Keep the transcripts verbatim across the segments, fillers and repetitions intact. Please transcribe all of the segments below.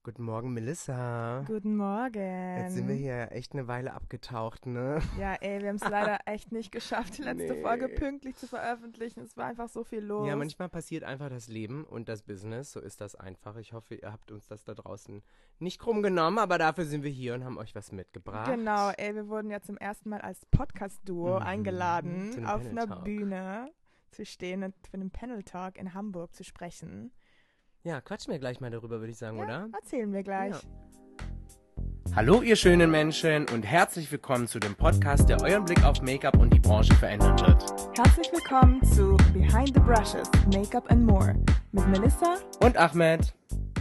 Guten Morgen, Melissa. Guten Morgen. Jetzt sind wir hier echt eine Weile abgetaucht, ne? Ja, ey, wir haben es leider echt nicht geschafft, die letzte Nee. Folge pünktlich zu veröffentlichen. Es war einfach so viel los. Ja, manchmal passiert einfach das Leben und das Business, so ist das einfach. Ich hoffe, ihr habt uns das da draußen nicht krumm genommen, aber dafür sind wir hier und haben euch was mitgebracht. Genau, ey, wir wurden ja zum ersten Mal als Podcast-Duo Mhm, eingeladen, zu einem auf Panel einer Talk. Bühne zu stehen und für einen Panel-Talk in Hamburg zu sprechen. Ja, quatschen wir gleich mal darüber, würde ich sagen, Ja, oder? erzählen wir gleich. Ja. Hallo ihr schönen Menschen und herzlich willkommen zu dem Podcast, der euren Blick auf Make-up und die Branche verändern wird. Herzlich willkommen zu Behind the Brushes, Make-up and More mit Melissa Und Ahmed.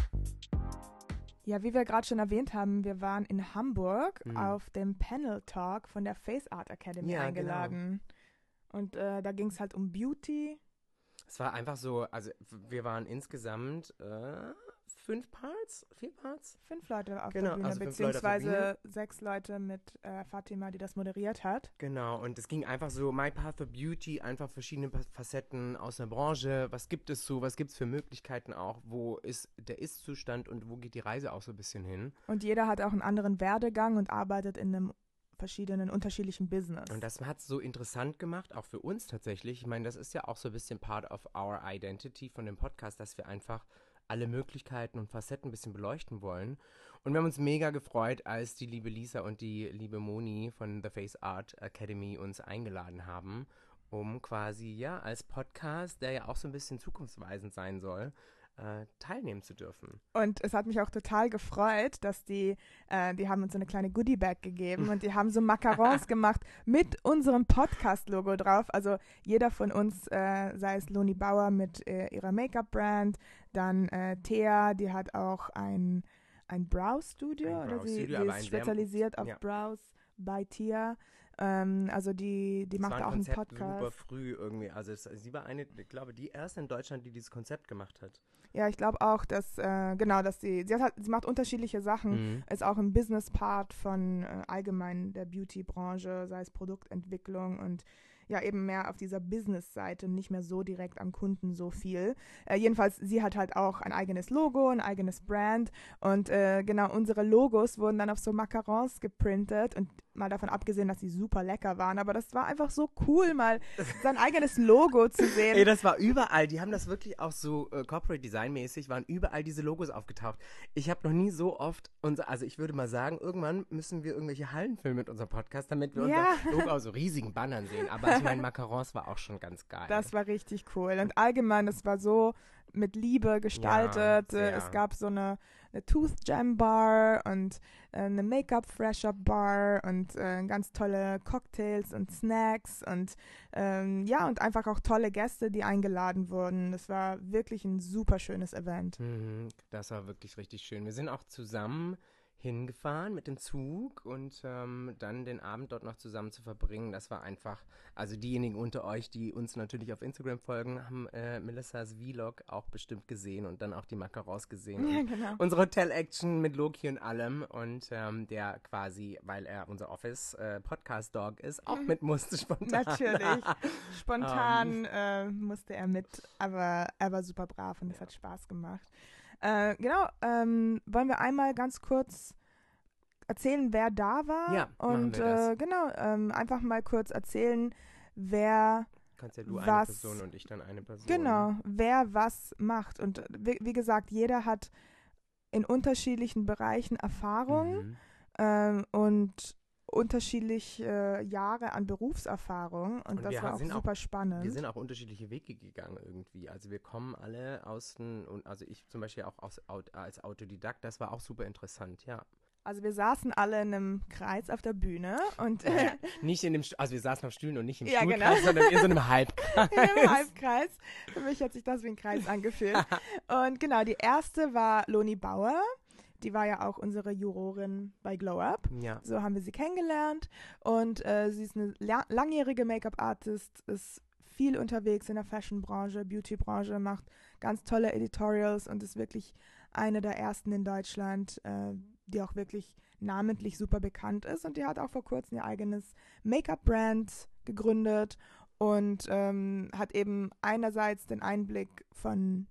Ja, wie wir gerade schon erwähnt haben, wir waren in Hamburg Mhm. auf dem Panel Talk von der Face Art Academy Ja, eingeladen. Und äh, da ging es halt um Beauty. Es war einfach so, also wir waren insgesamt äh, fünf Parts, vier Parts? Fünf Leute auf Genau, der Bühne, also fünf Leute auf der beziehungsweise sechs Leute mit äh, Fatima, die das moderiert hat. Genau, und es ging einfach so, My Path for Beauty, einfach verschiedene Pa- Facetten aus der Branche. Was gibt es so, was gibt es für Möglichkeiten auch? Wo ist der Ist-Zustand und wo geht die Reise auch so ein bisschen hin? Und jeder hat auch einen anderen Werdegang und arbeitet in einem verschiedenen, unterschiedlichen Business. Und das hat es so interessant gemacht, auch für uns tatsächlich. Ich meine, das ist ja auch so ein bisschen part of our identity von dem Podcast, dass wir einfach alle Möglichkeiten und Facetten ein bisschen beleuchten wollen. Und wir haben uns mega gefreut, als die liebe Lisa und die liebe Moni von The Face Art Academy uns eingeladen haben, um quasi, ja, als Podcast, der ja auch so ein bisschen zukunftsweisend sein soll, äh, teilnehmen zu dürfen. Und es hat mich auch total gefreut, dass die, äh, die haben uns so eine kleine Goodie-Bag gegeben und die haben so Macarons gemacht mit unserem Podcast-Logo drauf. Also jeder von uns, äh, sei es Loni Bauer mit äh, ihrer Make-up-Brand, dann äh, Thea, die hat auch ein, ein Brow-Studio, Ein oder sie, Brow-Studio, sie aber ein ist sehr- spezialisiert auf ja. Brows bei Thea. Ähm, also die, die Das macht war ein auch einen Konzept Podcast. super früh irgendwie. Also es, sie war eine, ich glaube, die erste in Deutschland, die dieses Konzept gemacht hat. Ja, ich glaube auch, dass, äh, genau, dass sie, sie, hat halt, sie macht unterschiedliche Sachen, Mhm. ist auch im Business-Part von äh, allgemein der Beauty-Branche, sei es Produktentwicklung und ja eben mehr auf dieser Business-Seite, nicht mehr so direkt am Kunden so viel. Äh, jedenfalls, sie hat halt auch ein eigenes Logo, ein eigenes Brand und äh, genau, unsere Logos wurden dann auf so Macarons geprintet und mal davon abgesehen, dass sie super lecker waren, aber das war einfach so cool, mal sein eigenes Logo zu sehen. Ey, das war überall. Die haben das wirklich auch so äh, Corporate Design mäßig, waren überall diese Logos aufgetaucht. Ich habe noch nie so oft, unser, also ich würde mal sagen, irgendwann müssen wir irgendwelche Hallen filmen mit unserem Podcast, damit wir Ja. unser Logo auf so riesigen Bannern sehen. Aber ich meine, Macarons war auch schon ganz geil. Das war richtig cool. Und allgemein, es war so mit Liebe gestaltet. Ja, sehr. Es gab so eine, eine Tooth Jam Bar und äh, eine Make-up Fresher Bar und äh, ganz tolle Cocktails und Snacks und ähm, ja, und einfach auch tolle Gäste, die eingeladen wurden. Das war wirklich ein super schönes Event. Mhm, das war wirklich richtig schön. Wir sind auch zusammen hingefahren mit dem Zug und ähm, dann den Abend dort noch zusammen zu verbringen, das war einfach, also diejenigen unter euch, die uns natürlich auf Instagram folgen, haben äh, Melissas Vlog auch bestimmt gesehen und dann auch die Macarons gesehen. Ja, und genau. unsere Hotel-Action mit Loki und allem und ähm, der quasi, weil er unser Office-Podcast-Dog ist, auch mit musste spontan. Natürlich. Spontan äh, musste er mit, aber er war super brav und es Ja. hat Spaß gemacht. Äh, genau, ähm, wollen wir einmal ganz kurz erzählen, wer da war? Ja, machen und wir das. Äh, genau, ähm, einfach mal kurz erzählen, wer Kannst ja du eine was- Person und ich dann eine Person. genau, wer was macht. Und äh, wie, wie gesagt, jeder hat in unterschiedlichen Bereichen Erfahrung Mhm. ähm, und unterschiedliche äh, Jahre an Berufserfahrung und, Und das wir war auch sind auch- super spannend. Wir sind auch unterschiedliche Wege gegangen irgendwie. Also wir kommen alle aus den, und also ich zum Beispiel auch aus, Aut- als Autodidakt, das war auch super interessant, ja. Also wir saßen alle in einem Kreis auf der Bühne und Naja, nicht in dem, Stu- also wir saßen auf Stühlen und nicht im Ja, Stuhlkreis, genau. sondern in so einem Halbkreis. in einem Halbkreis. Für mich hat sich das wie ein Kreis angefühlt. Und genau, die erste war Loni Bauer. Die war ja auch unsere Jurorin bei Glow Up. Ja. So haben wir sie kennengelernt. Und äh, sie ist eine la- langjährige Make-up-Artist, ist viel unterwegs in der Fashion-Branche, Beauty-Branche, macht ganz tolle Editorials und ist wirklich eine der ersten in Deutschland, äh, die auch wirklich namentlich super bekannt ist. Und die hat auch vor kurzem ihr eigenes Make-up-Brand gegründet und ähm, hat eben einerseits den Einblick von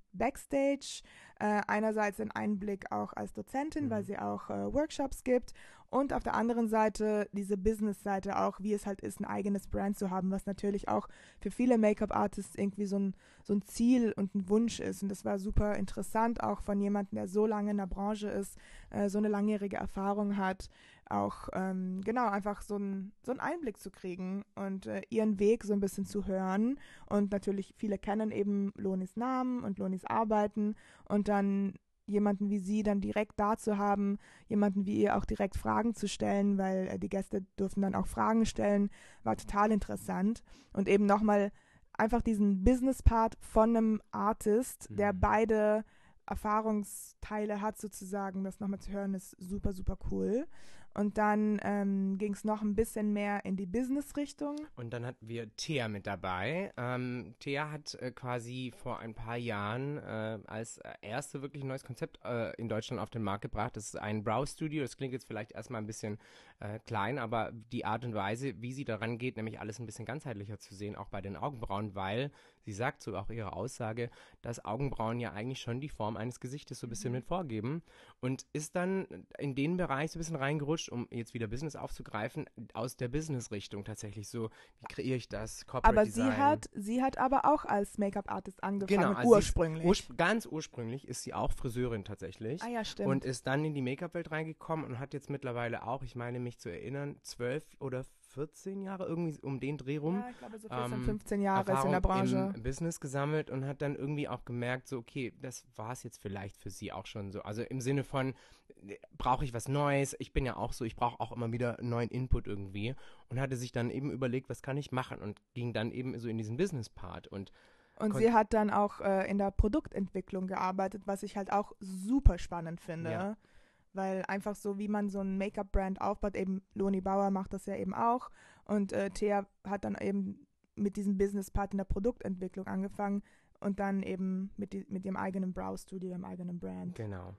Backstage, äh, einerseits einen Einblick auch als Dozentin, Mhm. weil sie auch äh, Workshops gibt und auf der anderen Seite diese Business-Seite auch, wie es halt ist, ein eigenes Brand zu haben, was natürlich auch für viele Make-up-Artists irgendwie so ein, so ein Ziel und ein Wunsch ist. Und das war super interessant, auch von jemandem, der so lange in der Branche ist, äh, so eine langjährige Erfahrung hat, auch ähm, genau einfach so, ein, so einen Einblick zu kriegen und äh, ihren Weg so ein bisschen zu hören. Und natürlich viele kennen eben Lonis Namen und Lonis Arbeiten und dann jemanden wie sie dann direkt da zu haben, jemanden wie ihr auch direkt Fragen zu stellen, weil äh, die Gäste durften dann auch Fragen stellen, war total interessant. Und eben nochmal einfach diesen Business-Part von einem Artist, der Mhm. beide Erfahrungsteile hat sozusagen, das nochmal zu hören, ist super, super cool. Und dann ähm, ging es noch ein bisschen mehr in die Business-Richtung. Und dann hatten wir Thea mit dabei. Ähm, Thea hat äh, quasi vor ein paar Jahren äh, als äh, erste wirklich ein neues Konzept äh, in Deutschland auf den Markt gebracht. Das ist ein Brow-Studio. Das klingt jetzt vielleicht erstmal ein bisschen äh, klein, aber die Art und Weise, wie sie daran geht, nämlich alles ein bisschen ganzheitlicher zu sehen, auch bei den Augenbrauen, weil sie sagt so auch ihre Aussage, dass Augenbrauen ja eigentlich schon die Form eines Gesichtes so ein bisschen Mhm. mit vorgeben und ist dann in den Bereich so ein bisschen reingerutscht, um jetzt wieder Business aufzugreifen, aus der Business-Richtung tatsächlich so, wie kreiere ich das, Corporate Aber Design. sie hat, sie hat aber auch als Make-up-Artist Genau, angefangen, also sie ist ursprünglich. urspr ganz ursprünglich ist sie auch Friseurin tatsächlich Ah ja, stimmt. und ist dann in die Make-up-Welt reingekommen und hat jetzt mittlerweile auch, ich meine mich zu erinnern, zwölf oder vierzehn Jahre irgendwie um den Dreh rum. Ja, ich glaube so vierzehn, ähm, fünfzehn Jahre ist in Erfahrung der Branche. im Business gesammelt und hat dann irgendwie auch gemerkt, so okay, das war es jetzt vielleicht für sie auch schon so. Also im Sinne von, äh, brauche ich was Neues? Ich bin ja auch so, ich brauche auch immer wieder neuen Input irgendwie und hatte sich dann eben überlegt, was kann ich machen und ging dann eben so in diesen Business-Part und Und kon- sie hat dann auch äh, in der Produktentwicklung gearbeitet, was ich halt auch super spannend finde. Ja. Weil einfach so, wie man so ein Make-up-Brand aufbaut, eben Loni Bauer macht das ja eben auch. Und äh, Thea hat dann eben mit diesem Business-Part in der Produktentwicklung angefangen und dann eben mit, die, mit ihrem eigenen Brow-Studio, ihrem eigenen Brand. Genau.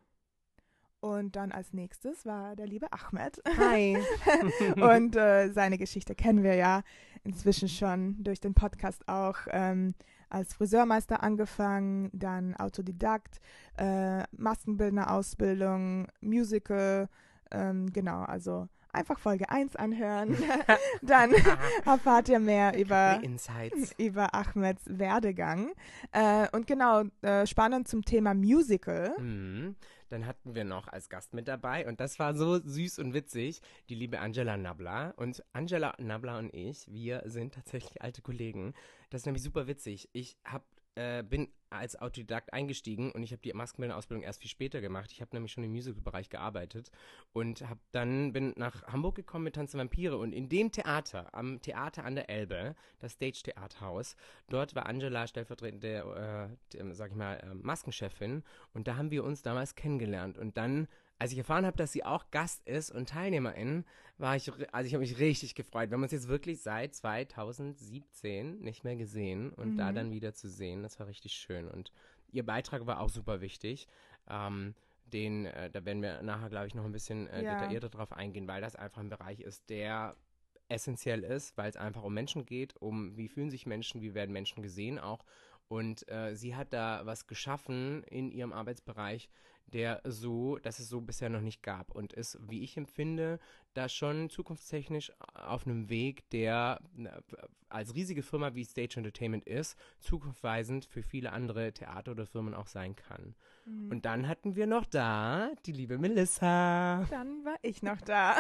Und dann als nächstes war der liebe Ahmed. Hi. Und äh, seine Geschichte kennen wir ja inzwischen schon durch den Podcast auch. Ähm, als Friseurmeister angefangen, dann Autodidakt, äh, Maskenbildner-Ausbildung, Musical, ähm, genau, also einfach Folge eins anhören. Dann erfahrt ihr mehr über, Insights. über Ahmeds Werdegang. Äh, und genau, äh, spannend zum Thema Musical. Mhm. Dann hatten wir noch als Gast mit dabei und das war so süß und witzig, die liebe Angela Nabla. Und Angela Nabla und ich, wir sind tatsächlich alte Kollegen. Das ist nämlich super witzig. Ich hab, äh, bin als Autodidakt eingestiegen und ich habe die Maskenbildner-Ausbildung erst viel später gemacht. Ich habe nämlich schon im Musical-Bereich gearbeitet und hab dann bin nach Hamburg gekommen mit Tanz der Vampire und in dem Theater, am Theater an der Elbe, das Stage-Theaterhaus, dort war Angela stellvertretende, äh, äh, sag ich mal, äh, Maskenchefin und da haben wir uns damals kennengelernt und dann, als ich erfahren habe, dass sie auch Gast ist und Teilnehmerin, war ich, also ich habe mich richtig gefreut. Wir haben uns jetzt wirklich seit zweitausendsiebzehn nicht mehr gesehen und Mhm. da dann wieder zu sehen, das war richtig schön und ihr Beitrag war auch super wichtig. Ähm, den, äh, da werden wir nachher, glaube ich, noch ein bisschen äh, Ja. detaillierter drauf eingehen, weil das einfach ein Bereich ist, der essentiell ist, weil es einfach um Menschen geht, um wie fühlen sich Menschen, wie werden Menschen gesehen auch. Und äh, sie hat da was geschaffen in ihrem Arbeitsbereich, der so, dass es so bisher noch nicht gab und ist, wie ich empfinde, da schon zukunftstechnisch auf einem Weg, der na, als riesige Firma wie Stage Entertainment ist, zukunftsweisend für viele andere Theater oder Firmen auch sein kann. Mhm. Und dann hatten wir noch da die liebe Melissa. Dann war ich noch da.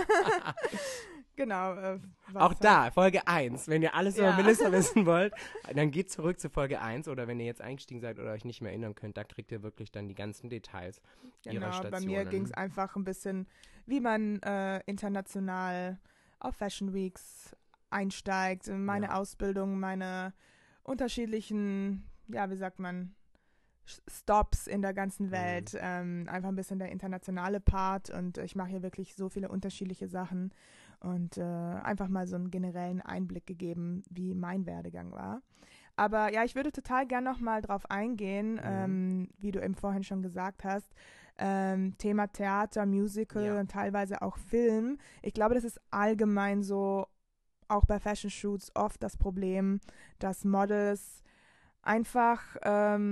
Genau. Äh, was Auch halt- da, Folge eins. Wenn ihr alles Ja. über Melissa wissen wollt, dann geht zurück zu Folge eins oder wenn ihr jetzt eingestiegen seid oder euch nicht mehr erinnern könnt, da kriegt ihr wirklich dann die ganzen Details ihrer Genau, Stationen. bei mir ging es einfach ein bisschen, wie man äh, international auf Fashion Weeks einsteigt, meine Ja. Ausbildung, meine unterschiedlichen, ja, wie sagt man, S- Stops in der ganzen Mhm. Welt. Ähm, einfach ein bisschen der internationale Part und ich mache hier wirklich so viele unterschiedliche Sachen und äh, einfach mal so einen generellen Einblick gegeben, wie mein Werdegang war. Aber ja, ich würde total gern nochmal drauf eingehen, Mhm. ähm, wie du eben vorhin schon gesagt hast. Ähm, Thema Theater, Musical Ja. und teilweise auch Film. Ich glaube, das ist allgemein so, auch bei Fashion Shoots oft das Problem, dass Models einfach ähm,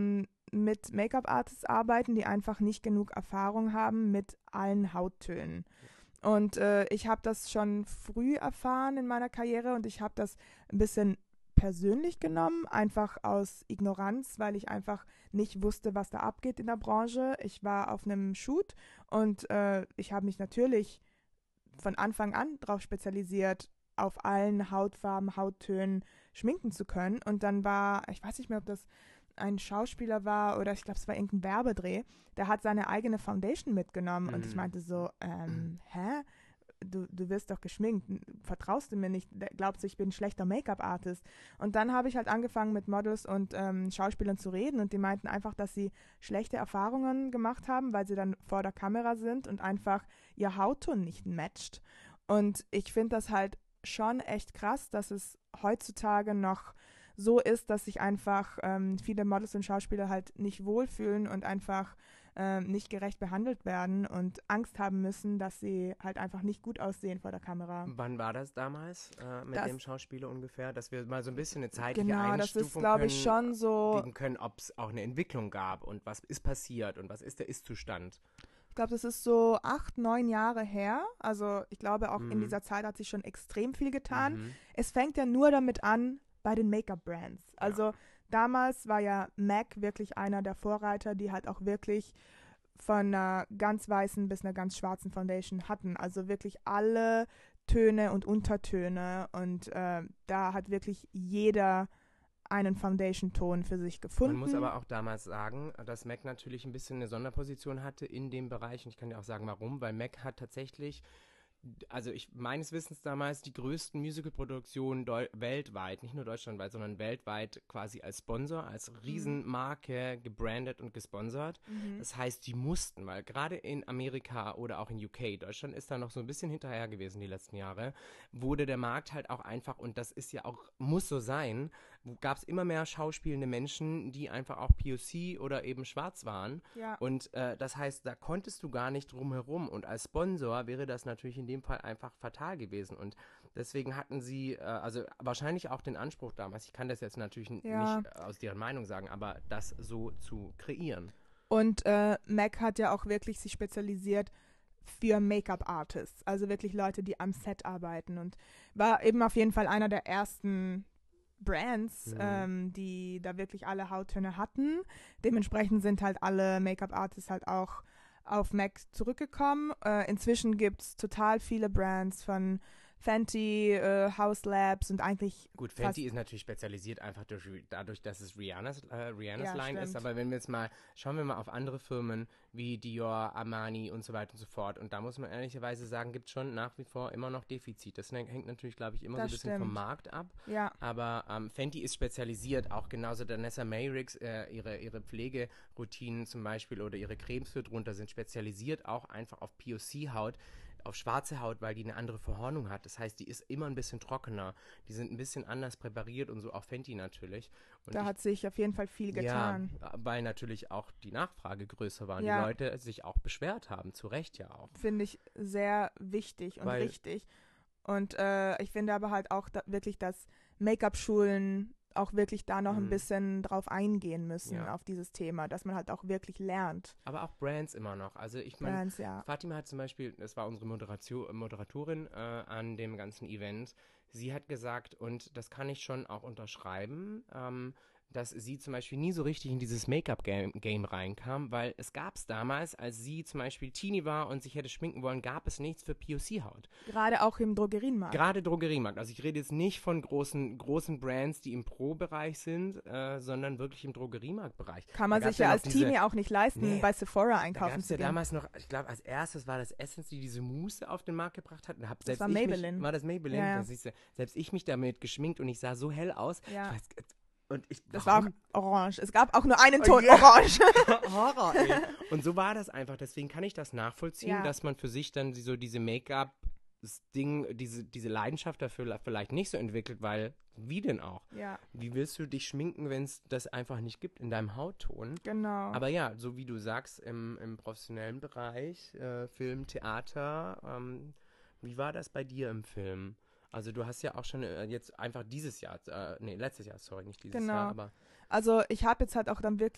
mit Make-up-Artists arbeiten, die einfach nicht genug Erfahrung haben mit allen Hauttönen. Und äh, ich habe das schon früh erfahren in meiner Karriere und ich habe das ein bisschen persönlich genommen, einfach aus Ignoranz, weil ich einfach nicht wusste, was da abgeht in der Branche. Ich war auf einem Shoot und äh, ich habe mich natürlich von Anfang an darauf spezialisiert, auf allen Hautfarben, Hauttönen schminken zu können. Und dann war, ich weiß nicht mehr, ob das ein Schauspieler war oder ich glaube, es war irgendein Werbedreh, der hat seine eigene Foundation mitgenommen mhm. und ich meinte so, ähm, hä? Du, du wirst doch geschminkt, vertraust du mir nicht, glaubst du, ich bin ein schlechter Make-up-Artist? Und dann habe ich halt angefangen mit Models und ähm, Schauspielern zu reden und die meinten einfach, dass sie schlechte Erfahrungen gemacht haben, weil sie dann vor der Kamera sind und einfach ihr Hautton nicht matcht. Und ich finde das halt schon echt krass, dass es heutzutage noch so ist, dass sich einfach ähm, viele Models und Schauspieler halt nicht wohlfühlen und einfach ähm, nicht gerecht behandelt werden und Angst haben müssen, dass sie halt einfach nicht gut aussehen vor der Kamera. Wann war das damals äh, mit das, dem Schauspieler ungefähr? Dass wir mal so ein bisschen eine zeitliche genau, Einstufung das ist, glaube ich, schon so geben können, ob es auch eine Entwicklung gab und was ist passiert und was ist der Ist-Zustand. Ich glaube, das ist so acht, neun Jahre her. Also ich glaube, auch mhm. in dieser Zeit hat sich schon extrem viel getan. Mhm. Es fängt ja nur damit an, bei den Make-up-Brands. Also ja. damals war ja MAC wirklich einer der Vorreiter, die halt auch wirklich von einer ganz weißen bis einer ganz schwarzen Foundation hatten. Also wirklich alle Töne und Untertöne. Und äh, da hat wirklich jeder einen Foundation-Ton für sich gefunden. Man muss aber auch damals sagen, dass MAC natürlich ein bisschen eine Sonderposition hatte in dem Bereich. Und ich kann dir auch sagen, warum. Weil MAC hat tatsächlich, also ich meines Wissens damals die größten Musical-Produktionen deu- weltweit, nicht nur deutschlandweit, sondern weltweit quasi als Sponsor, als Riesenmarke gebrandet und gesponsert. Mhm. Das heißt, die mussten, weil gerade in Amerika oder auch in U K, Deutschland ist da noch so ein bisschen hinterher gewesen die letzten Jahre, wurde der Markt halt auch einfach, und das ist ja auch, muss so sein, gab es immer mehr schauspielende Menschen, die einfach auch P O C oder eben schwarz waren. Ja. Und äh, das heißt, da konntest du gar nicht drum herum. Und als Sponsor wäre das natürlich in dem Fall einfach fatal gewesen. Und deswegen hatten sie, äh, also wahrscheinlich auch den Anspruch damals, ich kann das jetzt natürlich ja. nicht äh, aus deren Meinung sagen, aber das so zu kreieren. Und äh, MAC hat ja auch wirklich sich spezialisiert für Make-up-Artists, also wirklich Leute, die am Set arbeiten und war eben auf jeden Fall einer der ersten Brands, mhm. ähm, die da wirklich alle Hauttöne hatten. Dementsprechend sind halt alle Make-up-Artists halt auch auf MAC zurückgekommen. Äh, inzwischen gibt es total viele Brands von Fenty, äh, House Labs und eigentlich gut, Fenty ist natürlich spezialisiert einfach durch, dadurch, dass es Rihannas, äh, Rihannas ja, Line stimmt. ist, aber wenn wir jetzt mal, schauen wir mal auf andere Firmen wie Dior, Armani und so weiter und so fort und da muss man ehrlicherweise sagen, gibt es schon nach wie vor immer noch Defizit. Das hängt natürlich, glaube ich, immer das so ein bisschen stimmt. vom Markt ab, ja. aber ähm, Fenty ist spezialisiert, auch genauso Danessa Mayricks, äh, ihre, ihre Pflegeroutinen zum Beispiel oder ihre Cremes für drunter sind spezialisiert auch einfach auf P O C-Haut, auf schwarze Haut, weil die eine andere Verhornung hat. Das heißt, die ist immer ein bisschen trockener. Die sind ein bisschen anders präpariert und so, auch Fenty natürlich. Und da ich, hat sich auf jeden Fall viel getan. Ja, weil natürlich auch die Nachfrage größer war. Ja. Die Leute sich auch beschwert haben, zu Recht ja auch. Finde ich sehr wichtig und weil, richtig. Und äh, ich finde aber halt auch da, wirklich, dass Make-up-Schulen auch wirklich da noch mhm. ein bisschen drauf eingehen müssen, ja. auf dieses Thema, dass man halt auch wirklich lernt. Aber auch Brands immer noch. Also ich meine, ja. Fatima hat zum Beispiel, das war unsere Moderation, Moderatorin äh, an dem ganzen Event, sie hat gesagt, und das kann ich schon auch unterschreiben, ähm, dass sie zum Beispiel nie so richtig in dieses Make-up-Game Game reinkam, weil es gab es damals, als sie zum Beispiel Teenie war und sich hätte schminken wollen, gab es nichts für P O C-Haut. Gerade auch im Drogerienmarkt. Gerade Drogeriemarkt. Also ich rede jetzt nicht von großen, großen Brands, die im Pro-Bereich sind, äh, sondern wirklich im Drogeriemarktbereich. Kann man sich ja, ja als diese, Teenie auch nicht leisten, nee, bei Sephora einkaufen zu ja gehen. Damals noch, ich glaube, als erstes war das Essence, die diese Mousse auf den Markt gebracht hat. Hab, das war Maybelline. Mich, war das Maybelline? Ja, ja. Das ist, selbst ich mich damit geschminkt und ich sah so hell aus. Ja. Ich weiß, Und ich, das war auch orange. Es gab auch nur einen oh, Ton yeah. orange. Horror, ey. Und so war das einfach. Deswegen kann ich das nachvollziehen, ja. dass man für sich dann so diese Make-up-Ding, diese, diese Leidenschaft dafür vielleicht nicht so entwickelt, weil, wie denn auch? Ja. Wie willst du dich schminken, wenn es das einfach nicht gibt in deinem Hautton? Genau. Aber ja, so wie du sagst, im, im professionellen Bereich, äh, Film, Theater, ähm, wie war das bei dir im Film? Also du hast ja auch schon äh, jetzt einfach dieses Jahr, äh, nee, letztes Jahr, sorry, nicht dieses genau. Jahr, aber... Also ich habe jetzt halt auch dann wirklich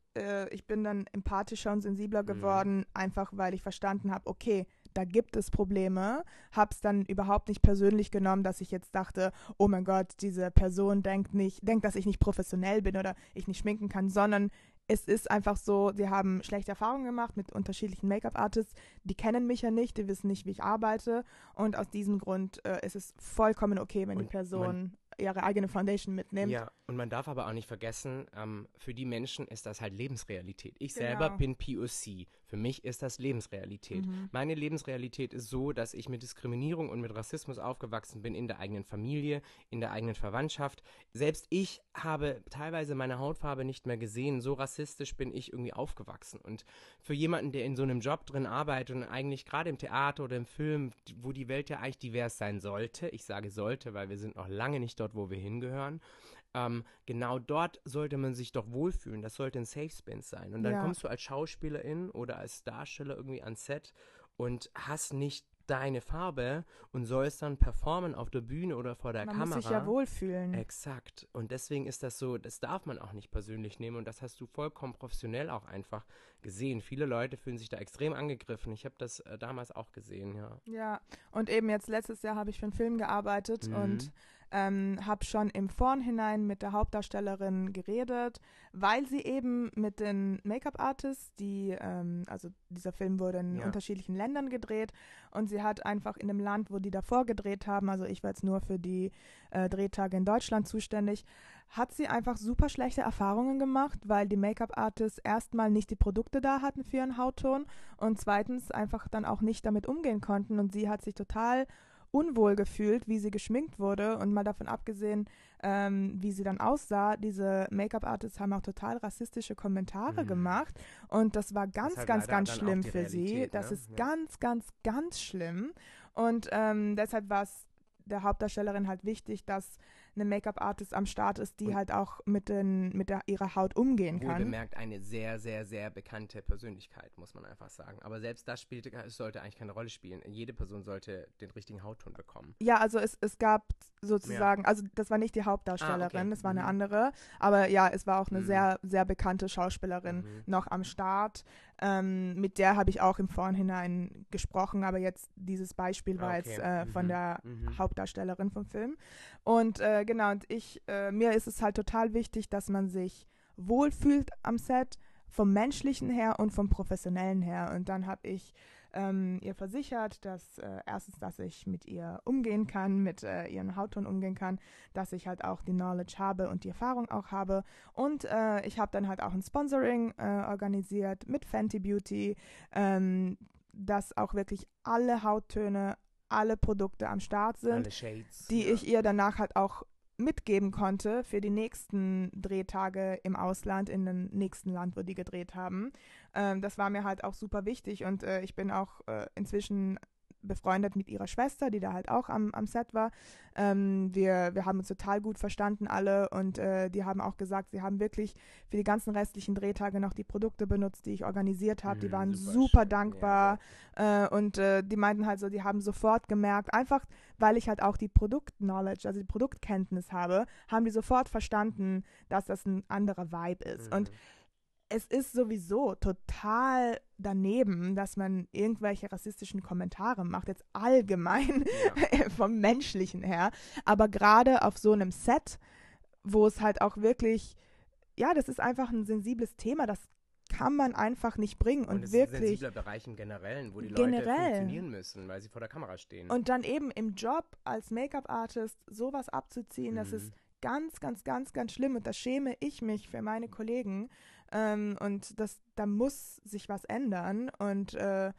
äh, ich bin dann empathischer und sensibler geworden, Mhm. einfach weil ich verstanden habe, okay, da gibt es Probleme, habe es dann überhaupt nicht persönlich genommen, dass ich jetzt dachte, oh mein Gott, diese Person denkt nicht, denkt, dass ich nicht professionell bin oder ich nicht schminken kann, sondern es ist einfach so, sie haben schlechte Erfahrungen gemacht mit unterschiedlichen Make-up-Artists, die kennen mich ja nicht, die wissen nicht, wie ich arbeite und aus diesem Grund äh, ist es vollkommen okay, wenn die Und man Person ihre eigene Foundation mitnimmt. Ja, und man darf aber auch nicht vergessen, ähm, für die Menschen ist das halt Lebensrealität. Ich selber Genau. bin P O C. Für mich ist das Lebensrealität. Mhm. Meine Lebensrealität ist so, dass ich mit Diskriminierung und mit Rassismus aufgewachsen bin in der eigenen Familie, in der eigenen Verwandtschaft. Selbst ich habe teilweise meine Hautfarbe nicht mehr gesehen. So rassistisch bin ich irgendwie aufgewachsen. Und für jemanden, der in so einem Job drin arbeitet und eigentlich gerade im Theater oder im Film, wo die Welt ja eigentlich divers sein sollte, ich sage sollte, weil wir sind noch lange nicht dort, wo wir hingehören, ähm, genau dort sollte man sich doch wohlfühlen. Das sollte ein Safe Space sein. Und dann Ja. kommst du als Schauspielerin oder als Darsteller irgendwie ans Set und hast nicht deine Farbe und sollst dann performen auf der Bühne oder vor der Man Kamera. muss sich ja wohlfühlen. Exakt. Und deswegen ist das so, das darf man auch nicht persönlich nehmen und das hast du vollkommen professionell auch einfach gesehen. Viele Leute fühlen sich da extrem angegriffen. Ich habe das äh, damals auch gesehen, ja. Ja, und eben jetzt letztes Jahr habe ich für einen Film gearbeitet Mhm. und ähm, habe schon im Vornhinein mit der Hauptdarstellerin geredet, weil sie eben mit den Make-up-Artists, die, ähm, also dieser Film wurde in Ja. unterschiedlichen Ländern gedreht und sie hat einfach in dem Land, wo die davor gedreht haben, also ich war jetzt nur für die äh, Drehtage in Deutschland zuständig, hat sie einfach super schlechte Erfahrungen gemacht, weil die Make-up-Artists erstmal nicht die Produkte da hatten für ihren Hautton und zweitens einfach dann auch nicht damit umgehen konnten und sie hat sich total unwohl gefühlt, wie sie geschminkt wurde und mal davon abgesehen, ähm, wie sie dann aussah, diese Make-up-Artists haben auch total rassistische Kommentare Mhm. gemacht und das war ganz, halt ganz, leider ganz dann auch schlimm die für sie. Realität, Das ne? ist Ja. ganz, ganz, ganz schlimm und ähm, deshalb war es der Hauptdarstellerin halt wichtig, dass eine Make-up-Artist am Start ist, die Und- halt auch mit, den, mit der, ihrer Haut umgehen Wohl kann. bemerkt eine sehr, sehr, sehr bekannte Persönlichkeit, muss man einfach sagen. Aber selbst das spielte, es sollte eigentlich keine Rolle spielen. Jede Person sollte den richtigen Hautton bekommen. Ja, also es, es gab sozusagen, also das war nicht die Hauptdarstellerin, Ah, okay. das war eine Mhm. andere, aber ja, es war auch eine Mhm. sehr, sehr bekannte Schauspielerin Mhm. noch am Start. Ähm, mit der habe ich auch im Vorhinein gesprochen, aber jetzt dieses Beispiel war Ah, jetzt okay. äh, von Mhm. der Mhm. Hauptdarstellerin vom Film. Und äh, genau, und ich, äh, mir ist es halt total wichtig, dass man sich wohlfühlt am Set, vom menschlichen her und vom professionellen her. Und dann habe ich ähm, ihr versichert, dass äh, erstens, dass ich mit ihr umgehen kann, mit äh, ihren Hautton umgehen kann, dass ich halt auch die Knowledge habe und die Erfahrung auch habe. Und äh, ich habe dann halt auch ein Sponsoring äh, organisiert mit Fenty Beauty, ähm, dass auch wirklich alle Hauttöne, alle Produkte am Start sind, Alle Shades. die ja. ich ihr danach halt auch mitgeben konnte für die nächsten Drehtage im Ausland, in dem nächsten Land, wo die gedreht haben. Ähm, das war mir halt auch super wichtig und äh, ich bin auch äh, inzwischen befreundet mit ihrer Schwester, die da halt auch am, am Set war. Ähm, wir, wir haben uns total gut verstanden alle und äh, die haben auch gesagt, sie haben wirklich für die ganzen restlichen Drehtage noch die Produkte benutzt, die ich organisiert habe. Die Mhm, waren super super schön. dankbar Ja, äh, und äh, die meinten halt so, die haben sofort gemerkt, einfach weil ich halt auch die Produkt-Knowledge, also die Produktkenntnis habe, haben die sofort verstanden, dass das ein anderer Vibe ist. Mhm. Und es ist sowieso total daneben, dass man irgendwelche rassistischen Kommentare macht, jetzt allgemein Ja. vom Menschlichen her. Aber gerade auf so einem Set, wo es halt auch wirklich, ja, das ist einfach ein sensibles Thema, das kann man einfach nicht bringen. Und, Und es wirklich, ist ein sensibler Bereich im Generellen, wo die Leute Generell. funktionieren müssen, weil sie vor der Kamera stehen. Und dann eben im Job als Make-up-Artist sowas abzuziehen, das Mhm. ist ganz, ganz, ganz, ganz schlimm. Und da schäme ich mich für meine Kollegen. Ähm, und das, da muss sich was ändern. Und äh,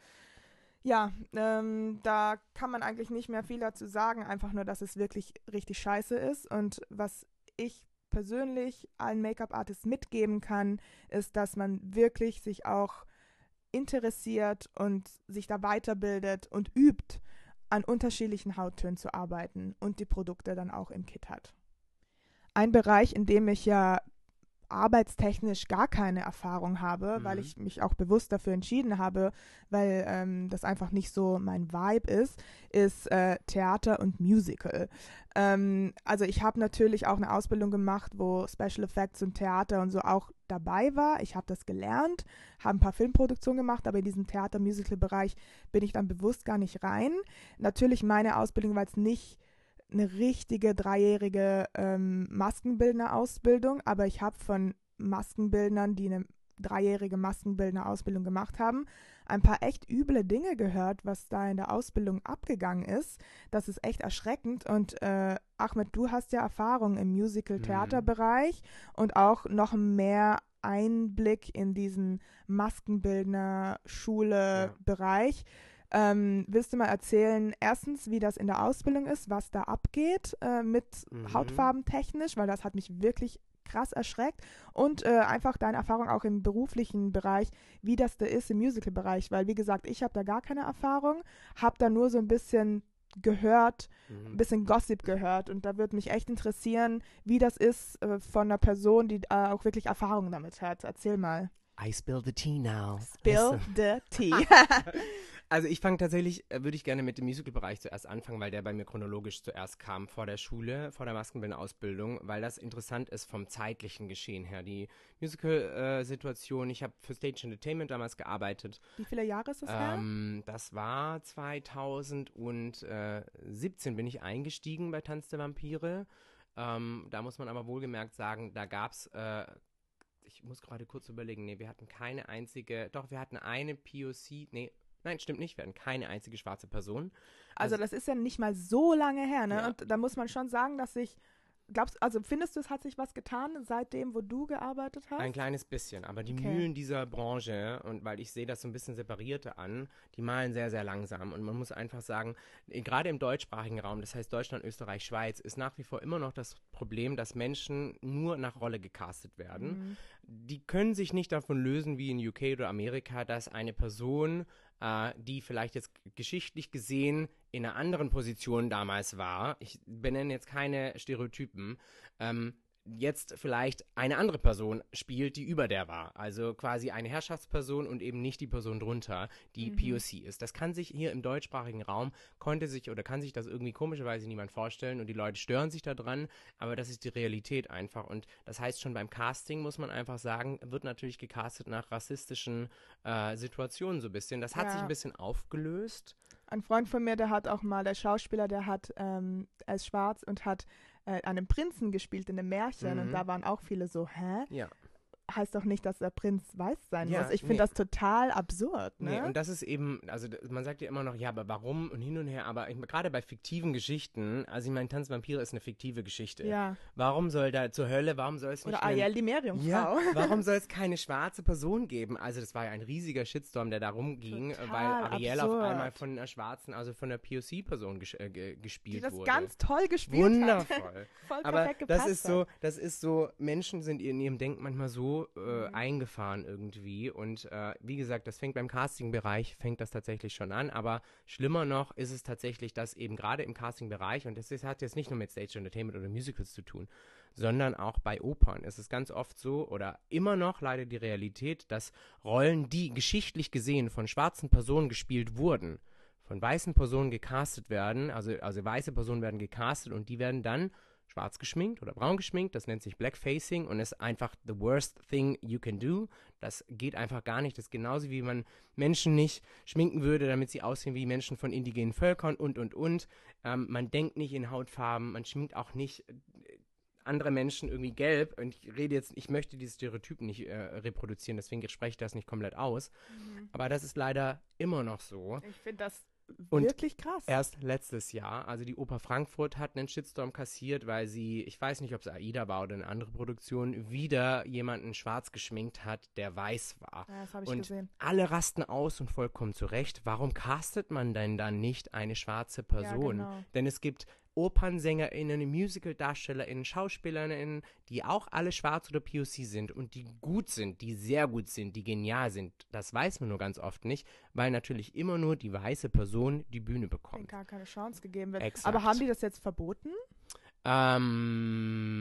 ja, ähm, da kann man eigentlich nicht mehr viel dazu sagen. Einfach nur, dass es wirklich richtig scheiße ist. Und was ich persönlich allen Make-up-Artists mitgeben kann, ist, dass man wirklich sich auch interessiert und sich da weiterbildet und übt, an unterschiedlichen Hauttönen zu arbeiten und die Produkte dann auch im Kit hat. Ein Bereich, in dem ich ja arbeitstechnisch gar keine Erfahrung habe, Mhm. weil ich mich auch bewusst dafür entschieden habe, weil ähm, das einfach nicht so mein Vibe ist, ist äh, Theater und Musical. Ähm, also ich habe natürlich auch eine Ausbildung gemacht, wo Special Effects und Theater und so auch dabei war. Ich habe das gelernt, habe ein paar Filmproduktionen gemacht, aber in diesem Theater-Musical-Bereich bin ich dann bewusst gar nicht rein. Natürlich meine Ausbildung war jetzt nicht eine richtige dreijährige ähm, Maskenbildner-Ausbildung, aber ich habe von Maskenbildnern, die eine dreijährige Maskenbildner-Ausbildung gemacht haben, ein paar echt üble Dinge gehört, was da in der Ausbildung abgegangen ist. Das ist echt erschreckend. Und äh, Ahmed, du hast ja Erfahrung im Musical-Theater-Bereich und auch noch mehr Einblick in diesen Maskenbildner-Schule-Bereich. Ähm, willst du mal erzählen, erstens, wie das in der Ausbildung ist, was da abgeht äh, mit Mhm. Hautfarbentechnisch, weil das hat mich wirklich krass erschreckt und äh, einfach deine Erfahrung auch im beruflichen Bereich, wie das da ist im Musical-Bereich, weil wie gesagt, ich habe da gar keine Erfahrung, habe da nur so ein bisschen gehört, ein Mhm. bisschen Gossip gehört und da würde mich echt interessieren, wie das ist äh, von einer Person, die äh, auch wirklich Erfahrung damit hat. Erzähl mal. I spill the tea now. Spill the tea. Also ich fange tatsächlich, äh, würde ich gerne mit dem Musical-Bereich zuerst anfangen, weil der bei mir chronologisch zuerst kam, vor der Schule, vor der Maskenbildner-Ausbildung, weil das interessant ist vom zeitlichen Geschehen her. Die Musical-Situation, ich habe für Stage Entertainment damals gearbeitet. Wie viele Jahre ist das her? Ähm, das war zweitausendsiebzehn bin ich eingestiegen bei Tanz der Vampire. Ähm, da muss man aber wohlgemerkt sagen, da gab es, äh, ich muss gerade kurz überlegen, nee, wir hatten keine einzige, doch, wir hatten eine P O C, nee, nein, stimmt nicht, wir hatten keine einzige schwarze Person. Also, Also, das ist ja nicht mal so lange her, ne? Ja. Und da muss man schon sagen, dass sich, glaubst, also findest du, es hat sich was getan seitdem, wo du gearbeitet hast? Ein kleines bisschen, aber die Okay. Mühlen dieser Branche, und weil ich sehe das so ein bisschen separierter an, die malen sehr, sehr langsam. Und man muss einfach sagen, eh, gerade im deutschsprachigen Raum, das heißt Deutschland, Österreich, Schweiz, ist nach wie vor immer noch das Problem, dass Menschen nur nach Rolle gecastet werden. Mhm. Die können sich nicht davon lösen, wie in U K oder Amerika, dass eine Person, äh, die vielleicht jetzt geschichtlich gesehen in einer anderen Position damals war, ich benenne jetzt keine Stereotypen, ähm, jetzt vielleicht eine andere Person spielt, die über der war. Also quasi eine Herrschaftsperson und eben nicht die Person drunter, die Mhm. P O C ist. Das kann sich hier im deutschsprachigen Raum, konnte sich oder kann sich das irgendwie komischerweise niemand vorstellen und die Leute stören sich daran, aber das ist die Realität einfach. Und das heißt, schon beim Casting muss man einfach sagen, wird natürlich gecastet nach rassistischen äh, Situationen so ein bisschen. Das hat Ja. sich ein bisschen aufgelöst. Ein Freund von mir, der hat auch mal, der Schauspieler, der hat, ähm, er ist schwarz und hat äh, einen Prinzen gespielt in einem Märchen Mhm. und da waren auch viele so, hä? Ja. Heißt doch nicht, dass der Prinz weiß sein Ja, muss. Ich finde nee. das total absurd, ne? Nee, und das ist eben, also d- man sagt ja immer noch, ja, aber warum und hin und her, aber ich, gerade bei fiktiven Geschichten, also ich meine, Tanz der Vampire ist eine fiktive Geschichte. Ja. Warum soll da zur Hölle, warum soll es nicht Oder einen- Ariel, die Meerjungfrau. Ja, warum soll es keine schwarze Person geben? Also das war ja ein riesiger Shitstorm, der da rumging, Total weil Ariel absurd. auf einmal von einer schwarzen, also von einer P O C-Person ges äh, ge- Die gespielt das wurde. ganz toll gespielt Wundervoll. hat. Voll Aber perfekt das gepasst ist so, das ist so, Menschen sind in ihrem Denken manchmal so äh, Mhm. eingefahren irgendwie. Und äh, wie gesagt, das fängt beim Casting-Bereich, fängt das tatsächlich schon an. Aber schlimmer noch ist es tatsächlich, dass eben gerade im Casting-Bereich, und das ist, hat jetzt nicht nur mit Stage Entertainment oder Musicals zu tun, sondern auch bei Opern ist es ganz oft so, oder immer noch leider die Realität, dass Rollen, die geschichtlich gesehen von schwarzen Personen gespielt wurden, von weißen Personen gecastet werden, also, also weiße Personen werden gecastet und die werden dann schwarz geschminkt oder braun geschminkt, das nennt sich Blackfacing und ist einfach the worst thing you can do. Das geht einfach gar nicht. Das ist genauso wie man Menschen nicht schminken würde, damit sie aussehen wie Menschen von indigenen Völkern und, und, und. Ähm, man denkt nicht in Hautfarben, man schminkt auch nicht äh, andere Menschen irgendwie gelb. Und ich rede jetzt, ich möchte diese Stereotypen nicht äh, reproduzieren, deswegen spreche ich das nicht komplett aus. Mhm. Aber das ist leider immer noch so. Ich finde das Und wirklich krass. Erst letztes Jahr, also die Oper Frankfurt hat einen Shitstorm kassiert, weil sie, ich weiß nicht, ob es Aida war oder eine andere Produktion, wieder jemanden schwarz geschminkt hat, der weiß war. Ja, das habe ich Und gesehen. alle rasten aus und vollkommen zurecht. Warum castet man denn dann nicht eine schwarze Person? Ja, genau. Denn es gibt OpernsängerInnen, MusicaldarstellerInnen, SchauspielerInnen, die auch alle schwarz oder P O C sind und die gut sind, die sehr gut sind, die genial sind. Das weiß man nur ganz oft nicht, weil natürlich immer nur die weiße Person die Bühne Denen bekommt. gar keine Chance gegeben wird. Exakt. Aber haben die das jetzt verboten? Ähm,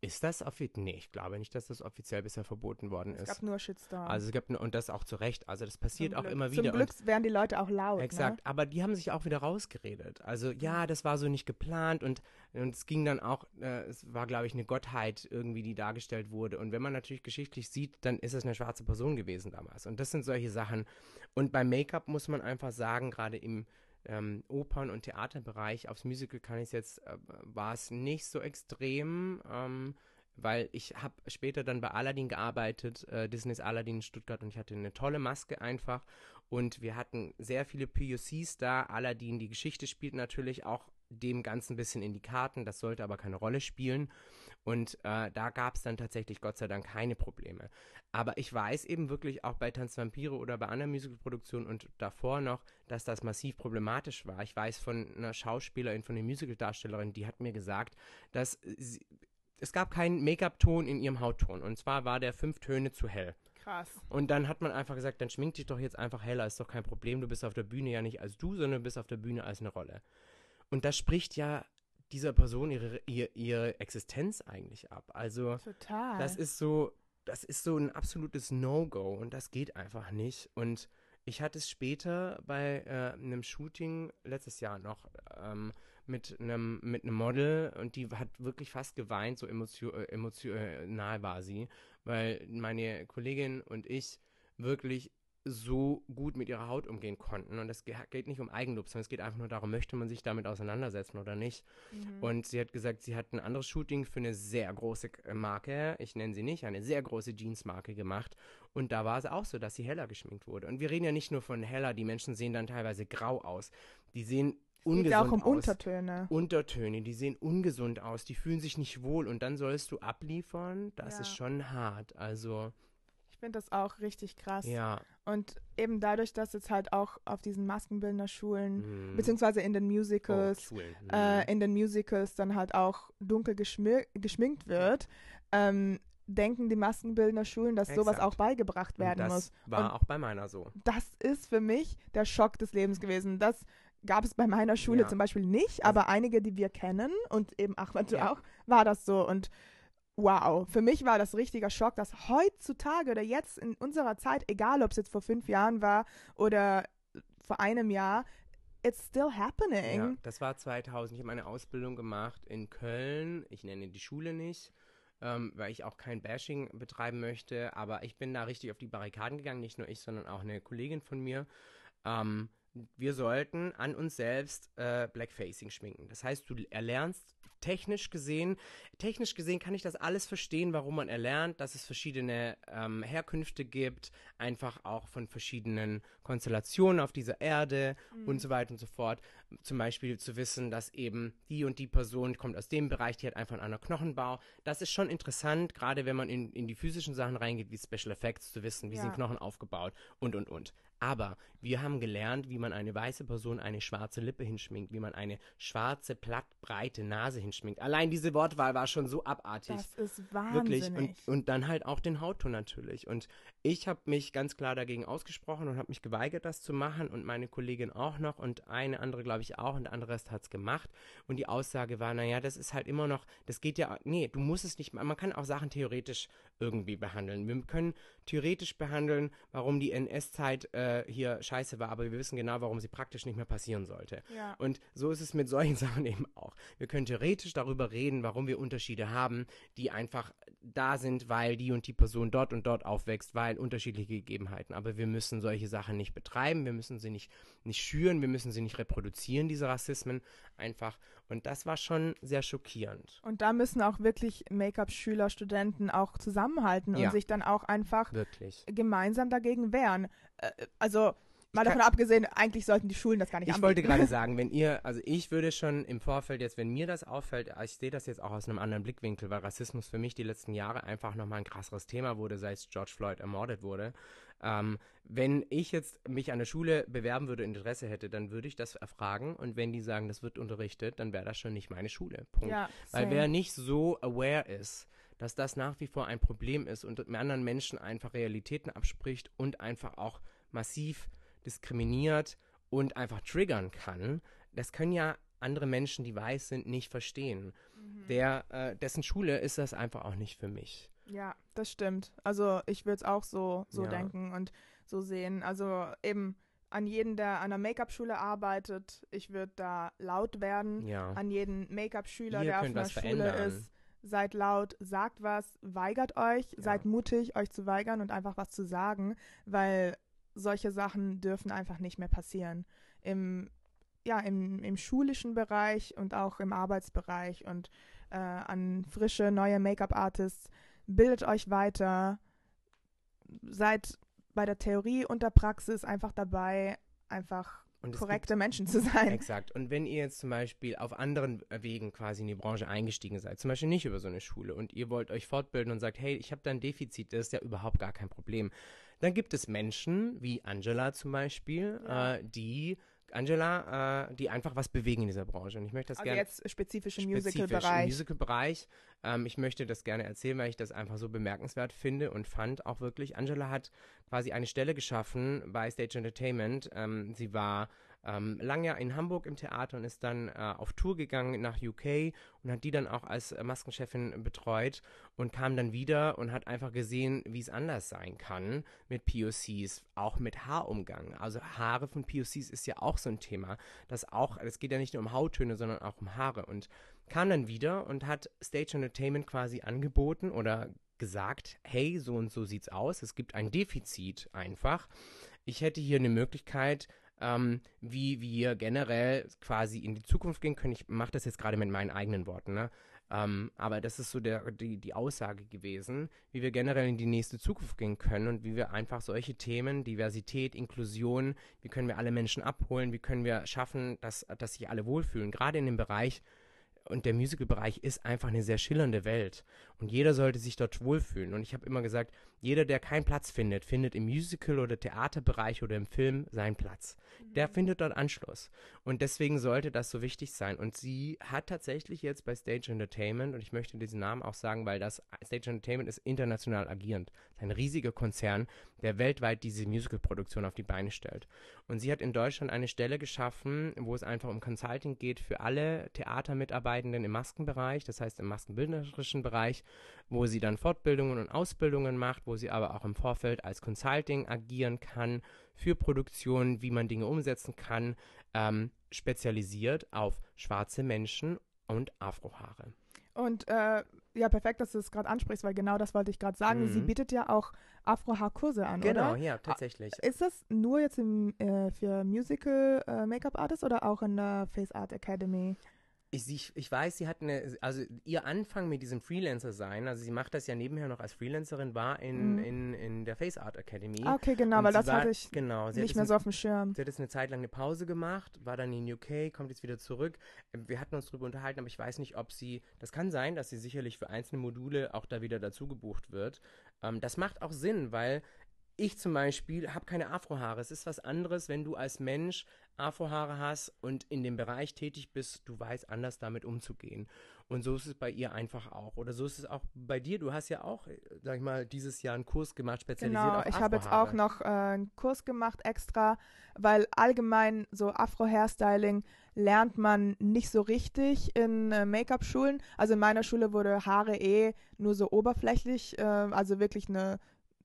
Ist das offiziell? Nee, ich glaube nicht, dass das offiziell bisher verboten worden Es ist. gab nur Shitstorm. Also es gab, nur- und das auch zu Recht, also das passiert Zum auch Glück. immer Zum wieder. Glück Und werden die Leute auch laut, exakt, ne? aber die haben sich auch wieder rausgeredet. Also ja, das war so nicht geplant und, und es ging dann auch, äh, es war glaube ich eine Gottheit irgendwie, die dargestellt wurde. Und wenn man natürlich geschichtlich sieht, dann ist es eine schwarze Person gewesen damals. Und das sind solche Sachen. Und beim Make-up muss man einfach sagen, gerade im ähm, Opern- und Theaterbereich, aufs Musical kann ich es jetzt, äh, war es nicht so extrem, ähm, weil ich habe später dann bei Aladdin gearbeitet, äh, Disneys Aladdin in Stuttgart, und ich hatte eine tolle Maske einfach und wir hatten sehr viele P O Cs da. Aladdin, die Geschichte spielt natürlich auch dem Ganzen ein bisschen in die Karten, das sollte aber keine Rolle spielen und äh, da gab es dann tatsächlich Gott sei Dank keine Probleme. Aber ich weiß eben wirklich auch bei Tanzvampire oder bei anderen Musicalproduktionen und davor noch, dass das massiv problematisch war. Ich weiß von einer Schauspielerin, von einer Musicaldarstellerin, die hat mir gesagt, dass sie, es gab keinen Make-up-Ton in ihrem Hautton. Und zwar war der fünf Töne zu hell. Krass. Und dann hat man einfach gesagt, dann schmink dich doch jetzt einfach heller, ist doch kein Problem. Du bist auf der Bühne ja nicht als du, sondern du bist auf der Bühne als eine Rolle. Und das spricht ja dieser Person ihre, ihre, ihre Existenz eigentlich ab. Also Total. das ist so, das ist so ein absolutes No-Go und das geht einfach nicht. Und ich hatte es später bei äh, einem Shooting letztes Jahr noch ähm, mit einem mit einem Model und die hat wirklich fast geweint, so emotio äh, emotional war sie, weil meine Kollegin und ich wirklich so gut mit ihrer Haut umgehen konnten. Und es geht nicht um Eigenlob, sondern es geht einfach nur darum, möchte man sich damit auseinandersetzen oder nicht. Mhm. Und sie hat gesagt, sie hat ein anderes Shooting für eine sehr große Marke, ich nenne sie nicht, eine sehr große Jeans-Marke gemacht. Und da war es auch so, dass sie heller geschminkt wurde. Und wir reden ja nicht nur von heller, die Menschen sehen dann teilweise grau aus. Die sehen ungesund geht auch um aus. Untertöne. Untertöne, die sehen ungesund aus, die fühlen sich nicht wohl und dann sollst du abliefern, das Ja. ist schon hart. Also, Ich finde das auch richtig krass. ja. Und eben dadurch, dass jetzt halt auch auf diesen Maskenbildnerschulen, Mhm. beziehungsweise in den Oh, Musicals, Schulen. Mhm. äh, in den Musicals dann halt auch dunkel geschmi geschminkt wird, ähm, denken die Maskenbildnerschulen, dass sowas Exakt. auch beigebracht Und werden das muss. war Und auch bei meiner so. das ist für mich der Schock des Lebens gewesen. Das gab es bei meiner Schule Ja. zum Beispiel nicht, Also- aber einige, die wir kennen und eben Ahmed, du Ja. auch, war das so. Und wow, für mich war das richtiger Schock, dass heutzutage oder jetzt in unserer Zeit, egal ob es jetzt vor fünf Jahren war oder vor einem Jahr, it's still happening. Ja, das war zweitausend. Ich habe meine Ausbildung gemacht in Köln. Ich nenne die Schule nicht, ähm, weil ich auch kein Bashing betreiben möchte. Aber ich bin da richtig auf die Barrikaden gegangen. Nicht nur ich, sondern auch eine Kollegin von mir. Ähm, wir sollten an uns selbst äh, Blackfacing schminken. Das heißt, du erlernst technisch gesehen, technisch gesehen kann ich das alles verstehen, warum man erlernt, dass es verschiedene ähm, Herkünfte gibt, einfach auch von verschiedenen Konstellationen auf dieser Erde Mhm. und so weiter und so fort. Zum Beispiel zu wissen, dass eben die und die Person kommt aus dem Bereich, die hat einfach einen anderen Knochenbau. Das ist schon interessant, gerade wenn man in, in die physischen Sachen reingeht, wie Special Effects, zu wissen, wie Ja. sind Knochen aufgebaut und, und, und. Aber wir haben gelernt, wie man eine weiße Person eine schwarze Lippe hinschminkt, wie man eine schwarze, platt, breite Nase hinschminkt. Allein diese Wortwahl war schon so abartig. Das ist Wirklich. wahnsinnig. Und, und dann halt auch den Hautton natürlich. Und ich habe mich ganz klar dagegen ausgesprochen und habe mich geweigert, das zu machen. Und meine Kollegin auch noch. Und eine andere, glaube ich, auch. Und der andere Rest hat es gemacht. Und die Aussage war, naja, das ist halt immer noch, das geht ja, nee, du musst es nicht, man kann auch Sachen theoretisch irgendwie behandeln. Wir können theoretisch behandeln, warum die N S-Zeit äh, hier scheiße war. Aber wir wissen genau, warum sie praktisch nicht mehr passieren sollte. Ja. Und so ist es mit solchen Sachen eben auch. Wir können theoretisch darüber reden, warum wir Unterschiede haben, die einfach da sind, weil die und die Person dort und dort aufwächst, weil unterschiedliche Gegebenheiten. Aber wir müssen solche Sachen nicht betreiben, wir müssen sie nicht, nicht schüren, wir müssen sie nicht reproduzieren, diese Rassismen einfach. Und das war schon sehr schockierend. Und da müssen auch wirklich Make-up-Schüler, Studenten auch zusammenhalten Ja. und sich dann auch einfach Wirklich. gemeinsam dagegen wehren. Äh, also mal kann- davon abgesehen, eigentlich sollten die Schulen das gar nicht Ich anbieten. wollte gerade sagen, wenn ihr, also ich würde schon im Vorfeld jetzt, wenn mir das auffällt, ich sehe das jetzt auch aus einem anderen Blickwinkel, weil Rassismus für mich die letzten Jahre einfach nochmal ein krasseres Thema wurde, seit George Floyd ermordet wurde. Ähm, wenn ich jetzt mich an der Schule bewerben würde und Interesse hätte, dann würde ich das erfragen und wenn die sagen, das wird unterrichtet, dann wäre das schon nicht meine Schule. Punkt. Ja, Weil same. wer nicht so aware ist, dass das nach wie vor ein Problem ist und mit anderen Menschen einfach Realitäten abspricht und einfach auch massiv diskriminiert und einfach triggern kann, das können ja andere Menschen, die weiß sind, nicht verstehen. Mhm. Der, äh, dessen Schule ist das einfach auch nicht für mich. Ja, das stimmt. Also ich würde es auch so, so Ja. denken und so sehen. Also eben an jeden, der an einer Make-up-Schule arbeitet, ich würde da laut werden. Ja. An jeden Make-up-Schüler, Ihr der auf könnt einer was Schule verändern. ist, seid laut, sagt was, weigert euch, Ja. seid mutig, euch zu weigern und einfach was zu sagen, weil solche Sachen dürfen einfach nicht mehr passieren. Im, ja, im, im schulischen Bereich und auch im Arbeitsbereich und äh, an frische, neue Make-up-Artists, bildet euch weiter, seid bei der Theorie und der Praxis einfach dabei, einfach Und es korrekte Menschen zu sein. Exakt. Und wenn ihr jetzt zum Beispiel auf anderen Wegen quasi in die Branche eingestiegen seid, zum Beispiel nicht über so eine Schule und ihr wollt euch fortbilden und sagt, hey, ich habe da ein Defizit, das ist ja überhaupt gar kein Problem, dann gibt es Menschen wie Angela zum Beispiel, Ja. äh, die Angela, äh, die einfach was bewegen in dieser Branche. Und ich möchte das Also gerne jetzt spezifisch im spezifisch Musical-Bereich. im Musical-Bereich. Ähm, ich möchte das gerne erzählen, weil ich das einfach so bemerkenswert finde und fand auch wirklich. Angela hat quasi eine Stelle geschaffen bei Stage Entertainment. Ähm, sie war ähm, lange ja in Hamburg im Theater und ist dann äh, auf Tour gegangen nach U K und hat die dann auch als äh, Maskenchefin betreut und kam dann wieder und hat einfach gesehen, wie es anders sein kann mit P O Cs, auch mit Haarumgang. Also Haare von P O Cs ist ja auch so ein Thema, das auch, es geht ja nicht nur um Hauttöne, sondern auch um Haare und kam dann wieder und hat Stage Entertainment quasi angeboten oder gesagt, hey, so und so sieht's aus, es gibt ein Defizit einfach. Ich hätte hier eine Möglichkeit, ähm, wie wir generell quasi in die Zukunft gehen können. Ich mache das jetzt gerade mit meinen eigenen Worten, ne? Ähm, aber das ist so der, die, die Aussage gewesen, wie wir generell in die nächste Zukunft gehen können und wie wir einfach solche Themen, Diversität, Inklusion, wie können wir alle Menschen abholen, wie können wir schaffen, dass, dass sich alle wohlfühlen. Gerade in dem Bereich, und der Musical-Bereich ist einfach eine sehr schillernde Welt. Und jeder sollte sich dort wohlfühlen. Und ich habe immer gesagt, jeder, der keinen Platz findet, findet im Musical- oder Theaterbereich oder im Film seinen Platz. Mhm. Der findet dort Anschluss. Und deswegen sollte das so wichtig sein. Und sie hat tatsächlich jetzt bei Stage Entertainment, und ich möchte diesen Namen auch sagen, weil das Stage Entertainment ist international agierend. Das ist ein riesiger Konzern, der weltweit diese Musical-Produktion auf die Beine stellt. Und sie hat in Deutschland eine Stelle geschaffen, wo es einfach um Consulting geht für alle Theatermitarbeitenden im Maskenbereich, das heißt im maskenbildnerischen Bereich, wo sie dann Fortbildungen und Ausbildungen macht, wo sie aber auch im Vorfeld als Consulting agieren kann für Produktionen, wie man Dinge umsetzen kann, ähm, spezialisiert auf schwarze Menschen und Afrohaare. Und äh, ja, perfekt, dass du es gerade ansprichst, weil genau das wollte ich gerade sagen. Mhm. Sie bietet ja auch Afro-Haarkurse an, Genau, oder? ja, tatsächlich. Ist das nur jetzt im, äh, für Musical äh, Make-up Artists oder auch in der Face Art Academy? Ich, ich, ich weiß, sie hat eine, also ihr Anfang mit diesem Freelancer-Sein, also sie macht das ja nebenher noch als Freelancerin, war in, Mhm. in, in der Face Art Academy. Ah, okay, genau, Und weil sie das war, hatte ich genau, sie nicht hat mehr es so auf dem Schirm. Sie hat jetzt eine Zeit lang eine Pause gemacht, war dann in U K, kommt jetzt wieder zurück. Wir hatten uns darüber unterhalten, aber ich weiß nicht, ob sie, das kann sein, dass sie sicherlich für einzelne Module auch da wieder dazu gebucht wird. Ähm, das macht auch Sinn, weil ich zum Beispiel habe keine Afrohaare. Es ist was anderes, wenn du als Mensch Afrohaare hast und in dem Bereich tätig bist, du weißt anders damit umzugehen. Und so ist es bei ihr einfach auch. Oder so ist es auch bei dir. Du hast ja auch, sag ich mal, dieses Jahr einen Kurs gemacht, spezialisiert Genau, auf ich habe jetzt Afrohaare. auch noch äh, einen Kurs gemacht extra, weil allgemein so Afro-Hairstyling lernt man nicht so richtig in äh, Make-up-Schulen. Also in meiner Schule wurde Haare eh nur so oberflächlich, äh, also wirklich eine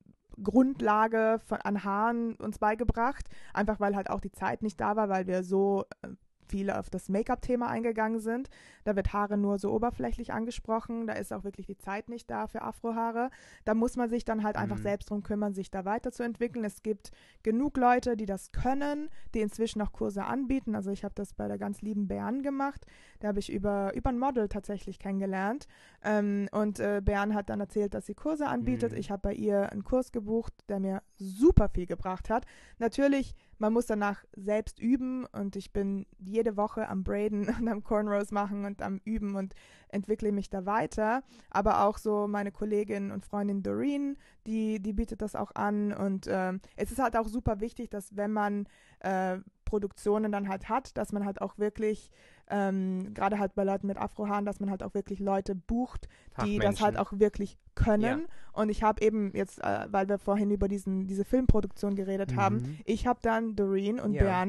Grundlage von, an Haaren uns beigebracht, einfach weil halt auch die Zeit nicht da war, weil wir so äh, viel auf das Make-up-Thema eingegangen sind. Da wird Haare nur so oberflächlich angesprochen, da ist auch wirklich die Zeit nicht da für Afrohaare. Da muss man sich dann halt einfach Mhm. selbst drum kümmern, sich da weiterzuentwickeln. Es gibt genug Leute, die das können, die inzwischen auch Kurse anbieten. Also ich habe das bei der ganz lieben Bern gemacht. Da habe ich über, über ein Model tatsächlich kennengelernt. Ähm, und äh, Bern hat dann erzählt, dass sie Kurse anbietet. Mhm. Ich habe bei ihr einen Kurs gebucht, der mir super viel gebracht hat. Natürlich, man muss danach selbst üben und ich bin jede Woche am Braiden und am Cornrows machen und am Üben und entwickle mich da weiter. Aber auch so meine Kollegin und Freundin Doreen, die, die bietet das auch an. Und ähm, es ist halt auch super wichtig, dass wenn man äh, Produktionen dann halt hat, dass man halt auch wirklich, ähm, gerade halt bei Leuten mit Afrohaaren, dass man halt auch wirklich Leute bucht, die das halt auch wirklich können. Ja. Und ich habe eben jetzt, äh, weil wir vorhin über diesen, diese Filmproduktion geredet Mhm. haben, ich habe dann Doreen und Ja. Bern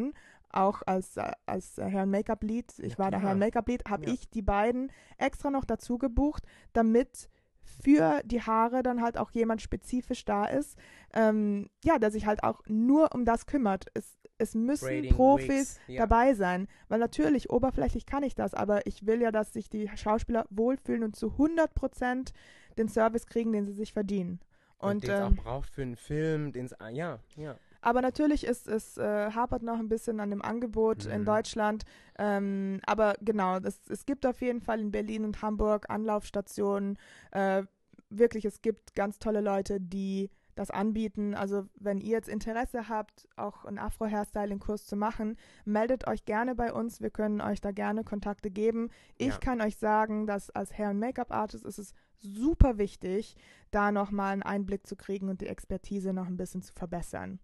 auch als, äh, als äh, Hair- und Make-up-Lead, ich Ja, war der klar. Hair- und Make-up-Lead, habe Ja. ich die beiden extra noch dazu gebucht, damit für die Haare dann halt auch jemand spezifisch da ist, ähm, ja, der sich halt auch nur um das kümmert. Es, es müssen Braiding, Profis Wigs, ja. dabei sein, weil natürlich, oberflächlich kann ich das, aber ich will ja, dass sich die Schauspieler wohlfühlen und zu hundert Prozent den Service kriegen, den sie sich verdienen. Und, Und, den es ähm, auch braucht für einen Film, den es, ja, ja. aber natürlich ist es äh, hapert noch ein bisschen an dem Angebot Mhm. in Deutschland. Ähm, aber genau, es, es gibt auf jeden Fall in Berlin und Hamburg Anlaufstationen. Äh, wirklich, es gibt ganz tolle Leute, die das anbieten. Also wenn ihr jetzt Interesse habt, auch einen Afro-Hairstyling-Kurs zu machen, meldet euch gerne bei uns. Wir können euch da gerne Kontakte geben. Ich Ja. kann kann euch sagen, dass als Hair- und Make-up-Artist ist es super wichtig, da nochmal einen Einblick zu kriegen und die Expertise noch ein bisschen zu verbessern.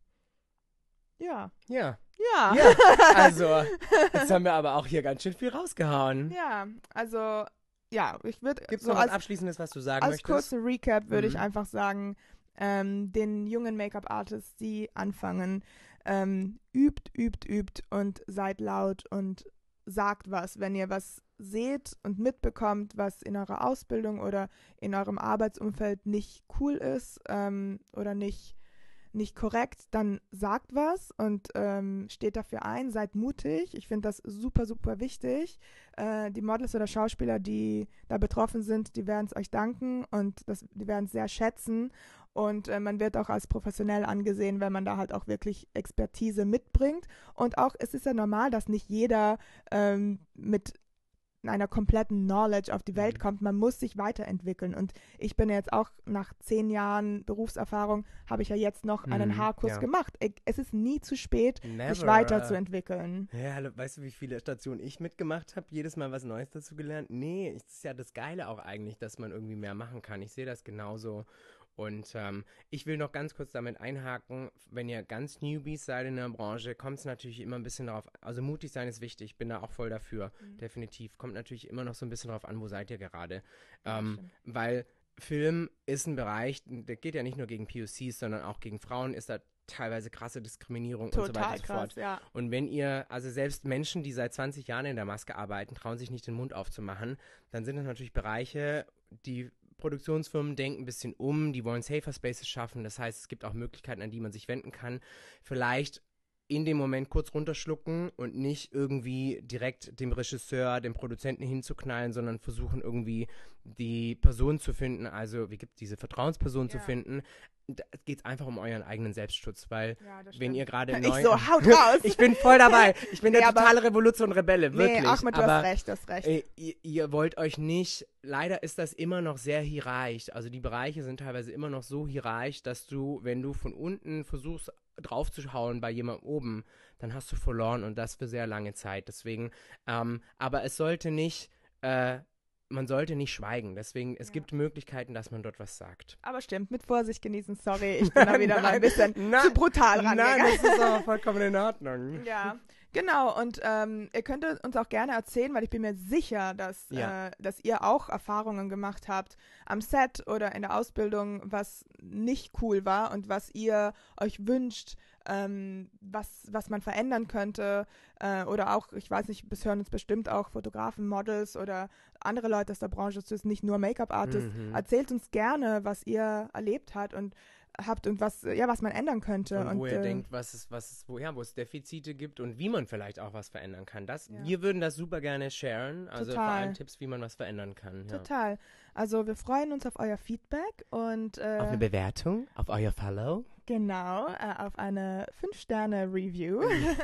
Ja. Ja. Ja. Ja, also, jetzt haben wir aber auch hier ganz schön viel rausgehauen. Ja, also, ja, ich würde Gibt es so noch was als, Abschließendes, was du sagen als möchtest? kurzen Recap würde ich Mhm. einfach sagen, ähm, den jungen Make-up-Artists, die anfangen, ähm, übt, übt, übt und seid laut und sagt was, wenn ihr was seht und mitbekommt, was in eurer Ausbildung oder in eurem Arbeitsumfeld nicht cool ist ähm, oder nicht nicht korrekt, dann sagt was und ähm, steht dafür ein, seid mutig. Ich finde das super, super wichtig. Äh, die Models oder Schauspieler, die da betroffen sind, die werden es euch danken und das, die werden es sehr schätzen. Und äh, man wird auch als professionell angesehen, wenn man da halt auch wirklich Expertise mitbringt. Und auch, es ist ja normal, dass nicht jeder ähm, mit einer kompletten Knowledge auf die Welt Mhm. kommt. Man muss sich weiterentwickeln. Und ich bin jetzt auch nach zehn Jahren Berufserfahrung, habe ich ja jetzt noch einen Mhm, Haarkurs ja. gemacht. Ich, es ist nie zu spät, Never. sich weiterzuentwickeln. Ja, hallo, weißt du, wie viele Stationen ich mitgemacht habe? Jedes Mal was Neues dazu gelernt? Nee, es ist ja das Geile auch eigentlich, dass man irgendwie mehr machen kann. Ich sehe das genauso. Und ähm, ich will noch ganz kurz damit einhaken, wenn ihr ganz Newbies seid in der Branche, kommt es natürlich immer ein bisschen darauf, also mutig sein ist wichtig, ich bin da auch voll dafür, Mhm. definitiv. Kommt natürlich immer noch so ein bisschen darauf an, wo seid ihr gerade. Ja, Ähm, stimmt. weil Film ist ein Bereich, der geht ja nicht nur gegen P O Cs, sondern auch gegen Frauen ist da teilweise krasse Diskriminierung und so weiter Total und so fort. krass, ja. Und wenn ihr, also selbst Menschen, die seit zwanzig Jahren in der Maske arbeiten, trauen sich nicht den Mund aufzumachen, dann sind das natürlich Bereiche, die Produktionsfirmen denken ein bisschen um, die wollen Safer Spaces schaffen, das heißt, es gibt auch Möglichkeiten, an die man sich wenden kann. Vielleicht in dem Moment kurz runterschlucken und nicht irgendwie direkt dem Regisseur, dem Produzenten hinzuknallen, sondern versuchen irgendwie die Person zu finden, also wie gibt diese Vertrauensperson zu Ja. finden. Da geht es einfach um euren eigenen Selbstschutz, weil Ja, das wenn stimmt. ihr gerade Ich neu... so, haut raus! Ich bin voll dabei. Ich bin Nee, der aber- totale Revolution Rebelle, wirklich. Nee, Ahmed, du aber hast recht, du hast recht. äh, ihr, ihr wollt euch nicht, leider ist das immer noch sehr hierarchisch. Also die Bereiche sind teilweise immer noch so hierarchisch, dass du, wenn du von unten versuchst draufzuhauen bei jemandem oben, dann hast du verloren und das für sehr lange Zeit. Deswegen, ähm, aber es sollte nicht, äh, man sollte nicht schweigen. Deswegen, es Ja. gibt Möglichkeiten, dass man dort was sagt. Aber stimmt, mit Vorsicht genießen, sorry, ich bin da wieder mal ein bisschen Nein, zu brutal Nein, rangegangen. das ist aber vollkommen in Ordnung. Ja, genau. Und ähm, ihr könnt uns auch gerne erzählen, weil ich bin mir sicher, dass, Ja. äh, dass ihr auch Erfahrungen gemacht habt am Set oder in der Ausbildung, was nicht cool war und was ihr euch wünscht, ähm, was, was man verändern könnte. Äh, oder auch, ich weiß nicht, es hören uns bestimmt auch Fotografen, Models oder andere Leute aus der Branche, es ist nicht nur Make-up-Artists. Mhm. Erzählt uns gerne, was ihr erlebt habt und habt und was, ja, was man ändern könnte. Und, wo ihr äh, denkt, was es, was es, wo, ja, wo es Defizite gibt und wie man vielleicht auch was verändern kann. Das, Ja. Wir würden das super gerne sharen. Also vor Total. allem Tipps, wie man was verändern kann. Ja. Total. Also wir freuen uns auf euer Feedback und äh, Auf eine Bewertung, auf euer Follow. genau, äh, auf eine fünf Sterne Review.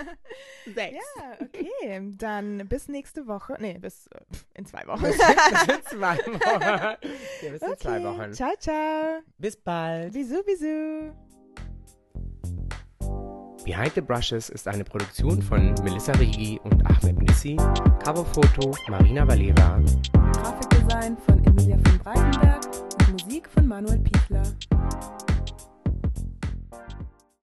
Sechs. Ja, okay. Dann bis nächste Woche. Nee, bis äh, in zwei Wochen. Bis, bis in zwei Wochen. Ja, bis in zwei Okay. Wochen. Ciao, ciao. Bis bald. Bisous, bisous. Behind the Brushes ist eine Produktion von Melissa Rigi und Ahmed Nissi. Coverfoto Marina Valera. Grafikdesign von Emilia von Breitenberg und Musik von Manuel Pichler.